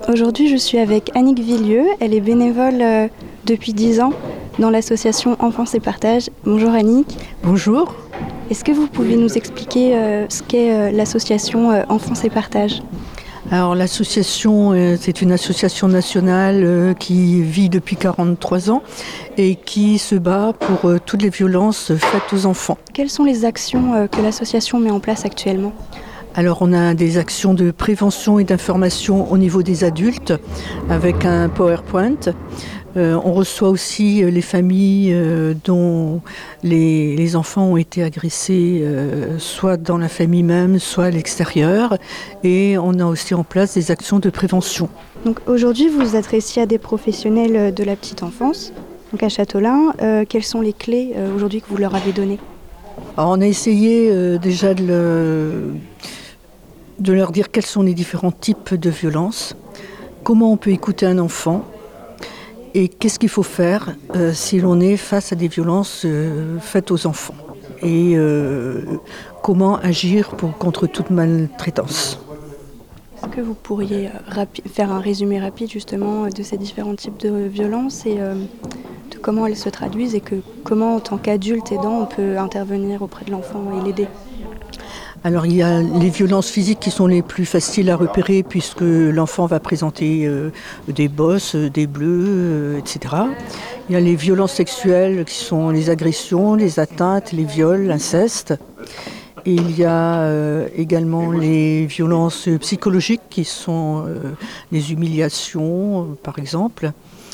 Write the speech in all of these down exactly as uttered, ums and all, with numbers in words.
Aujourd'hui, je suis avec Annick Villieu. Elle est bénévole euh, depuis dix ans dans l'association Enfance et Partage. Bonjour Annick. Bonjour. Est-ce que vous pouvez nous expliquer euh, ce qu'est euh, l'association euh, Enfance et Partage ? Alors l'association, euh, c'est une association nationale euh, qui vit depuis quarante-trois ans et qui se bat pour euh, toutes les violences faites aux enfants. Quelles sont les actions euh, que l'association met en place actuellement ? Alors on a des actions de prévention et d'information au niveau des adultes avec un PowerPoint. Euh, on reçoit aussi les familles euh, dont les, les enfants ont été agressés, euh, soit dans la famille même, soit à l'extérieur. Et on a aussi en place des actions de prévention. Donc aujourd'hui, vous vous adressez à des professionnels de la petite enfance, donc à Châteaulin. Euh, quelles sont les clés euh, aujourd'hui que vous leur avez données ? Alors on a essayé euh, déjà de, le, de leur dire quels sont les différents types de violences, comment on peut écouter un enfant, et qu'est-ce qu'il faut faire euh, si l'on est face à des violences euh, faites aux enfants et euh, comment agir pour, contre toute maltraitance. Est-ce que vous pourriez rapi- faire un résumé rapide justement de ces différents types de violences et euh, de comment elles se traduisent et que comment en tant qu'adulte aidant on peut intervenir auprès de l'enfant et l'aider ? Alors il y a les violences physiques qui sont les plus faciles à repérer puisque l'enfant va présenter euh, des bosses, des bleus, euh, et cetera. Il y a les violences sexuelles qui sont les agressions, les atteintes, les viols, l'inceste. Et il y a euh, également les violences psychologiques qui sont euh, les humiliations, euh, par exemple.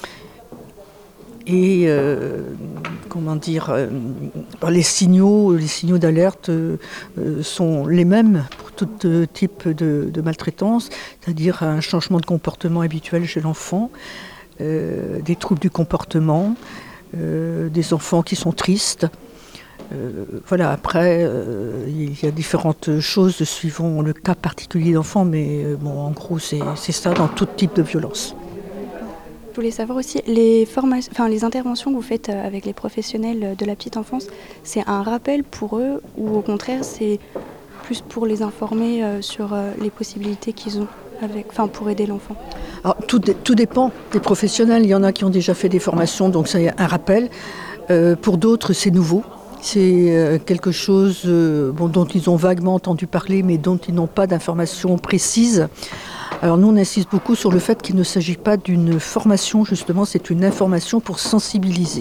Et euh, comment dire, euh, les signaux, les signaux d'alerte euh, sont les mêmes pour tout euh, type de, de maltraitance, c'est-à-dire un changement de comportement habituel chez l'enfant, euh, des troubles du comportement, euh, des enfants qui sont tristes. Euh, voilà, après, euh, il y a différentes choses suivant le cas particulier d'enfant, mais euh, bon, en gros, c'est, c'est ça dans tout type de violence. Je voulais savoir aussi, les, formations, enfin, les interventions que vous faites avec les professionnels de la petite enfance, c'est un rappel pour eux ou au contraire c'est plus pour les informer sur les possibilités qu'ils ont avec, enfin, pour aider l'enfant ? Alors, tout, tout dépend des professionnels. Il y en a qui ont déjà fait des formations, donc c'est un rappel. Euh, pour d'autres, c'est nouveau. C'est euh, quelque chose euh, bon, dont ils ont vaguement entendu parler, mais dont ils n'ont pas d'informations précises. Alors nous, on insiste beaucoup sur le fait qu'il ne s'agit pas d'une formation, justement, c'est une information pour sensibiliser.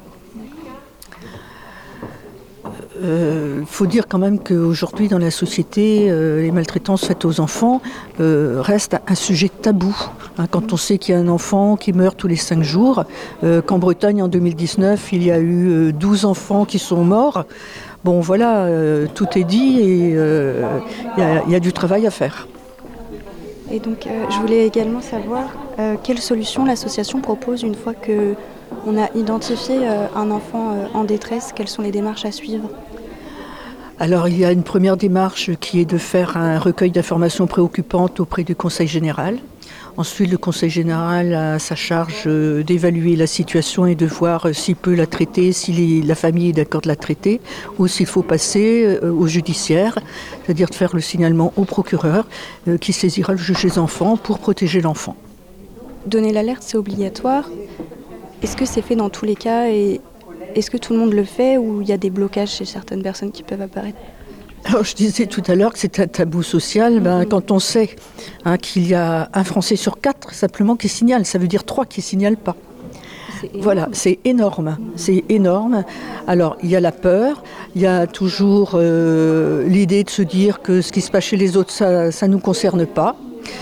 Il euh, faut dire quand même qu'aujourd'hui, dans la société, euh, les maltraitances faites aux enfants euh, restent un sujet tabou. Hein, quand on sait qu'il y a un enfant qui meurt tous les cinq jours, euh, qu'en Bretagne, en deux mille dix-neuf, il y a eu euh, douze enfants qui sont morts, bon voilà, euh, tout est dit et il euh, y, y a du travail à faire. Et donc, euh, je voulais également savoir euh, quelle solution l'association propose une fois qu'on a identifié euh, un enfant euh, en détresse. Quelles sont les démarches à suivre ? Alors, il y a une première démarche qui est de faire un recueil d'informations préoccupantes auprès du Conseil général. Ensuite, le Conseil général a sa charge d'évaluer la situation et de voir s'il peut la traiter, si les, la famille est d'accord de la traiter, ou s'il faut passer au judiciaire, c'est-à-dire de faire le signalement au procureur euh, qui saisira le juge des enfants pour protéger l'enfant. Donner l'alerte, c'est obligatoire. Est-ce que c'est fait dans tous les cas et est-ce que tout le monde le fait ou il y a des blocages chez certaines personnes qui peuvent apparaître ? Alors, je disais tout à l'heure que c'est un tabou social. Ben, quand on sait hein, qu'il y a un Français sur quatre simplement qui signale, ça veut dire trois qui ne signalent pas. C'est voilà, c'est énorme, c'est énorme. Alors, il y a la peur, il y a toujours euh, l'idée de se dire que ce qui se passe chez les autres, ça ne nous concerne pas.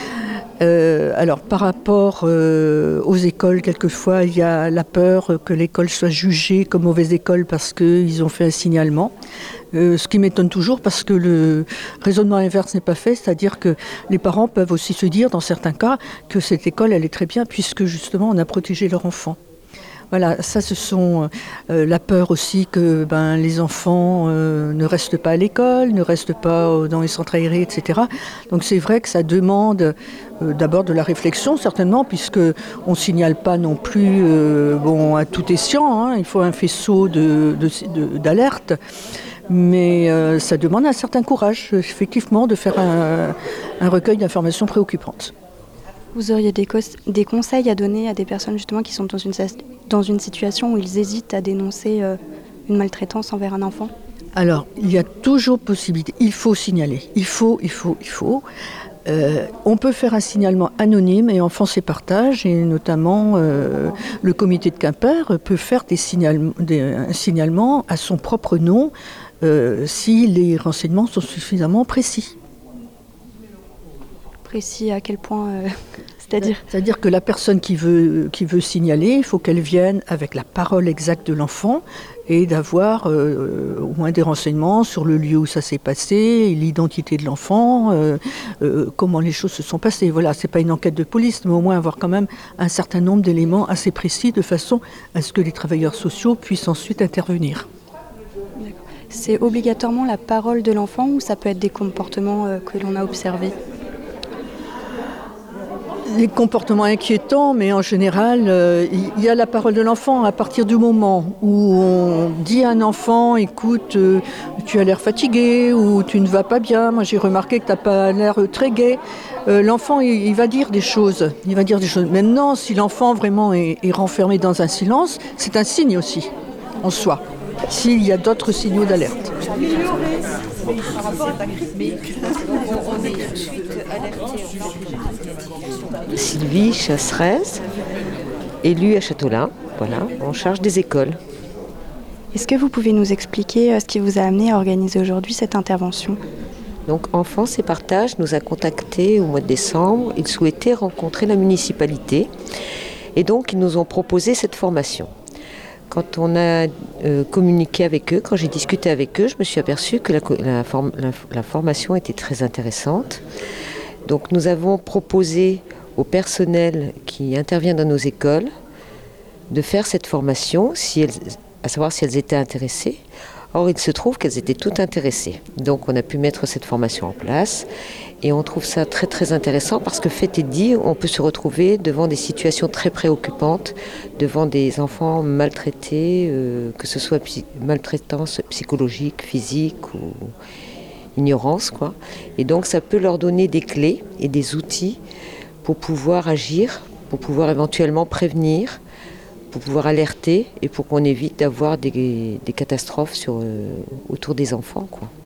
Euh, alors par rapport euh, aux écoles, quelquefois il y a la peur que l'école soit jugée comme mauvaise école parce qu'ils ont fait un signalement. Euh, ce qui m'étonne toujours parce que le raisonnement inverse n'est pas fait, c'est-à-dire que les parents peuvent aussi se dire dans certains cas que cette école elle est très bien puisque justement on a protégé leur enfant. Voilà, ça ce sont euh, la peur aussi que ben, les enfants euh, ne restent pas à l'école, ne restent pas dans les centres aérés, et cetera. Donc c'est vrai que ça demande euh, d'abord de la réflexion certainement, puisqu'on ne signale pas non plus euh, bon, à tout escient, hein, il faut un faisceau de, de, de, d'alerte. Mais euh, ça demande un certain courage, effectivement, de faire un, un recueil d'informations préoccupantes. Vous auriez des, cos- des conseils à donner à des personnes justement qui sont dans une, dans une situation où ils hésitent à dénoncer euh, une maltraitance envers un enfant? Alors, il y a toujours possibilité. Il faut signaler. Il faut, il faut, il faut. Euh, on peut faire un signalement anonyme et Enfance et Partage, et notamment euh, le comité de Quimper peut faire des signalements, des, un signalement à son propre nom euh, si les renseignements sont suffisamment précis. Précis à quel point euh, C'est-à-dire C'est-à-dire que la personne qui veut, qui veut signaler, il faut qu'elle vienne avec la parole exacte de l'enfant et d'avoir euh, au moins des renseignements sur le lieu où ça s'est passé, l'identité de l'enfant, euh, euh, comment les choses se sont passées. Voilà, c'est pas une enquête de police, mais au moins avoir quand même un certain nombre d'éléments assez précis de façon à ce que les travailleurs sociaux puissent ensuite intervenir. C'est obligatoirement la parole de l'enfant ou ça peut être des comportements euh, que l'on a observés? Les comportements inquiétants, mais en général, euh, il y a la parole de l'enfant. À partir du moment où on dit à un enfant, écoute, euh, tu as l'air fatigué ou tu ne vas pas bien, moi j'ai remarqué que tu n'as pas l'air très gai, euh, l'enfant il, il va dire des choses. Il va dire des choses. Maintenant, si l'enfant vraiment est, est renfermé dans un silence, c'est un signe aussi, en soi, s'il y a d'autres signaux d'alerte. Sylvie Chasserez, élue à Châteaulin, voilà, en charge des écoles. Est-ce que vous pouvez nous expliquer ce qui vous a amené à organiser aujourd'hui cette intervention? Donc Enfance et Partage nous a contactés au mois de décembre. Ils souhaitaient rencontrer la municipalité et donc ils nous ont proposé cette formation. Quand on a euh, communiqué avec eux, quand j'ai discuté avec eux, je me suis aperçue que la, la, form, la, la formation était très intéressante. Donc nous avons proposé au personnel qui intervient dans nos écoles de faire cette formation, si elles, à savoir si elles étaient intéressées. Or, il se trouve qu'elles étaient toutes intéressées. Donc on a pu mettre cette formation en place et on trouve ça très très intéressant parce que fait est dit, on peut se retrouver devant des situations très préoccupantes, devant des enfants maltraités, euh, que ce soit psy- maltraitance psychologique, physique ou ignorance, quoi. Et donc ça peut leur donner des clés et des outils pour pouvoir agir, pour pouvoir éventuellement prévenir, pour pouvoir alerter et pour qu'on évite d'avoir des, des catastrophes sur, euh, autour des enfants, quoi.